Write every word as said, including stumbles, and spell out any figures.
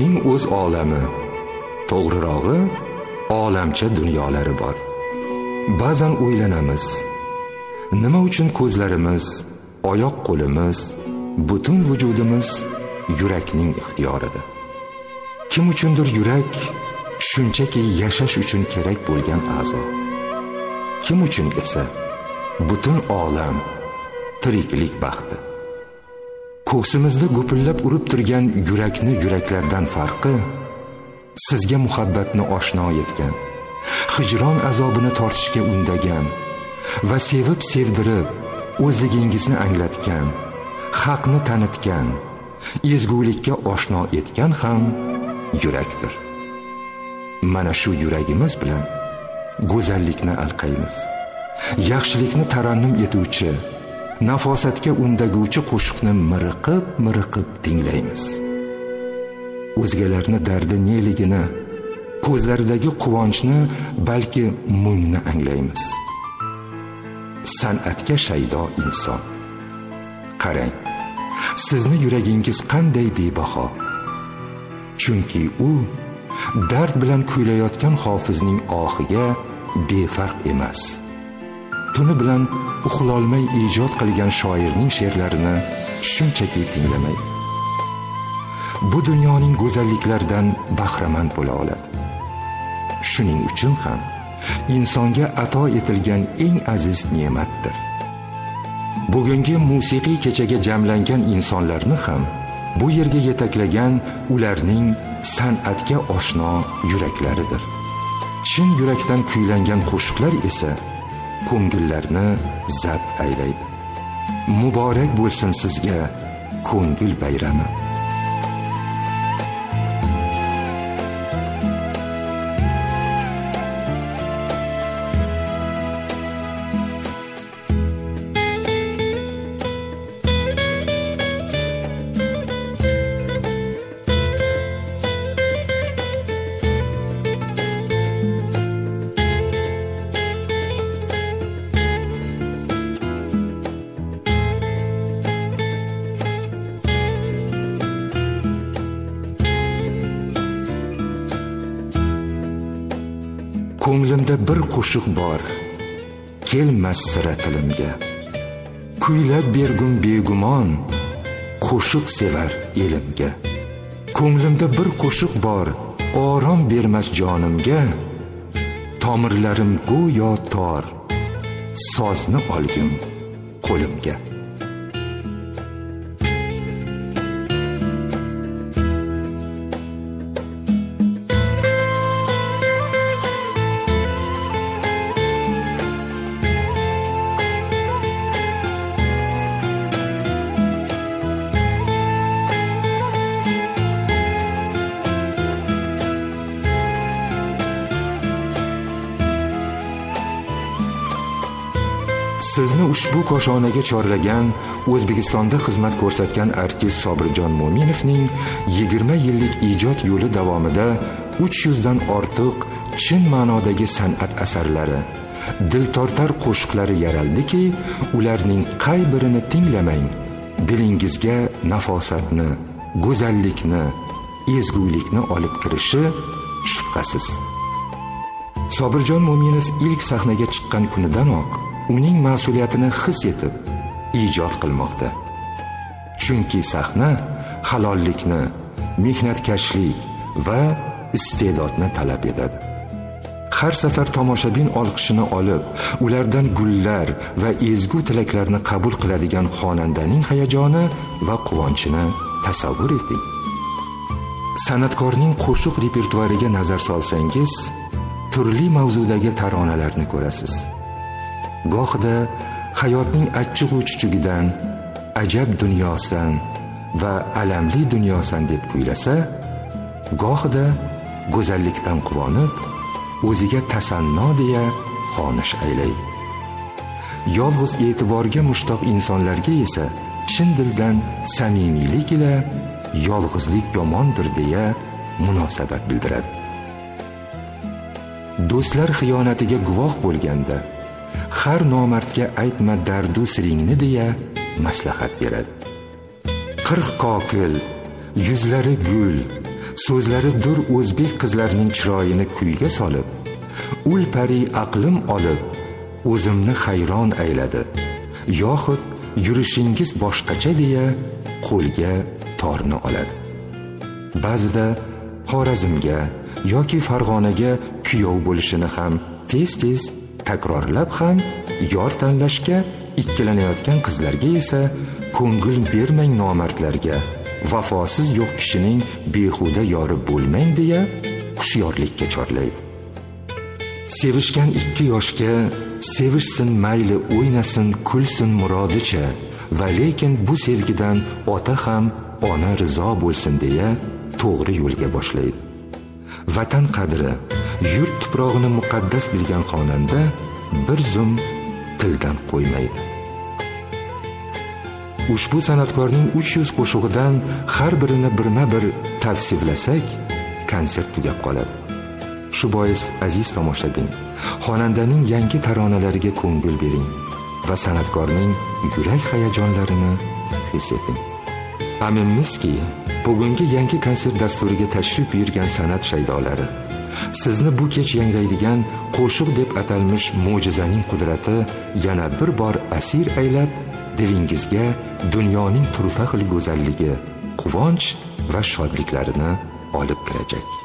uning o'z olami, to'g'rirog'i olamcha dunyolari bor. Ba'zan o'ylanamiz, nima uchun ko'zlarimiz, oyoq qo'limiz, butun vujudimiz yurakning ixtiyorida? Kim uchundir yurak shunchaki yashash uchun kerak bo'lgan a'zo. Kim uchun esa butun olam tiriklik baxti. Ko'ksimizda gupillab urib turgan yurakni yuraklardan farqi, sizga muhabbatni oshno etgan, hijron azobini tortishga undagan va sevib sevdirib o'zligingizni anglatgan, haqni tanitgan, ezgulikka oshno etgan ham yurakdir. Mana shu yuragimiz bilan go'zallikni alqaymiz. Yaxshilikni tarannum etuvchi, nafosatga undaguvchi qo'shiqni miriqib-miriqib tinglaymiz. O'zgalarning dardi neligini, ko'zlaridagi quvonchni, balki mungni anglaymiz. San'atga shaydo inson. Qarang, sizni yuragingiz qanday bebaho. Chunki u dard bilan kuylayotgan hofizning ohiga befarq emas. Tuni bilan uxlolmay ijod qilgan shoirning she'rlarini shunchaki tinglamay, bu dunyoning go'zalliklaridan bahramand bo'la oladi. Shuning uchun ham insonga ato etilgan eng aziz ne'matdir. Bugungi musiqiy kechaga jamlangan insonlarni ham bu yerga yetaklagan ularning san'atga oshno yuraklaridir. Chin yurakdan kuylangan qo'shiqlar esa ko'ngillarni zabt aylaydi. Muborak bo'lsin sizga ko'ngil bayrami. Ko'nglimda bir qo'shiq bor, kelmas sira tilimga. Kuylab bergum begumon, qo'shiq sevar elimga. Ko'nglimda bir qo'shiq bor, orom bermas jonimga. Tomirlarim go'yo tor, sozni olgim qo'limga. Sizni ushbu koshonaga chorlagan O'zbekistonda xizmat ko'rsatgan artist Sobirjon Mo'minovning yigirma yillik ijod yo'li davomida uch yuz dan ortiq chin ma'nodagi san'at asarlari, diltortar qo'shiqlari yaraldiki, ularning qay birini tinglamang, dilingizga nafosatni, go'zallikni, ezgulikni olib kirishi shubhasiz. Sobirjon Mo'minov ilk sahnaga chiqqan kunidanoq uning mas'uliyatini his etib ijod qilmoqda. Chunki sahna halollikni, mehnatkashlik va iste'dodni talab etadi. Har safar tomoshabin olqishini olib, ulardan gullar va ezgu tilaklarni qabul qiladigan xonandaning hayajoni va quvonchini tasavvur eting. San'atkorning qo'shiq repertuariga nazar solsangiz, turli mavzudagi taronalarni ko'rasiz. Gohida hayotning achchig'u-chuchugidan, ajab dunyosan va alamli dunyosan deb kuylasa, gohida go'zallikdan quvonib, o'ziga tasanno deya xonish aylaydi. Yolg'iz e'tiborga mushtoq insonlarga esa chin dildan samimiylik ila yolg'izlik yomondir deya munosabat bildiradi. Do'stlar xiyonatiga guvoh bo'lganda har nomardga aytma dardu siringni deya maslahat beradi. Qirq kokil, yuzlari gul, so'zlari dur o'zbek qizlarining chiroyini kuyga solib, ul pari aqlim olib, o'zimni hayron ayladi. Yoxud yurishingiz boshqacha deya qo'lga torni oladi. Ba'zida Xorazmga yoki Farg'onaga kuyov bo'lishini ham tez-tez takrorlab ham yor tanlashga ikkilanayotgan qizlarga esa ko'ngil bermang nomardlarga, vafosiz yo'q kishining behuda yori bo'lmang deya hushyorlikka chorlaydi. Sevishgan ikki yoshga sevishsin mayli o'ynasin kulsin murodicha va lekin bu sevgidan ota ham ona rizo bo'lsin deya to'g'ri yo'lga boshlaydi. Vatan qadri, yurt tuprog'ini muqaddas bilgan xonanda bir zum tildan qo'ymaydi. Ushbu san'atkorning uch yuz qo'shig'idan har birini birma-bir tavsiflasak, konsert tugab qoladi. Shu bois aziz tomoshabin, xonandaning yangi taronalariga ko'ngil bering va san'atkorning yurak hayajonlarini his eting. Aminmizki, bugungi yangi konsert dasturiga tashrif buyurgan san'at shaydolari sizni bu kech yangraydigan qo'shiq deb atalmish mo'jizaning qudrati yana bir bor asir aylab, dilingizga dunyoning turfa xil go'zalligi, quvonch va shodliklarini olib kirajak.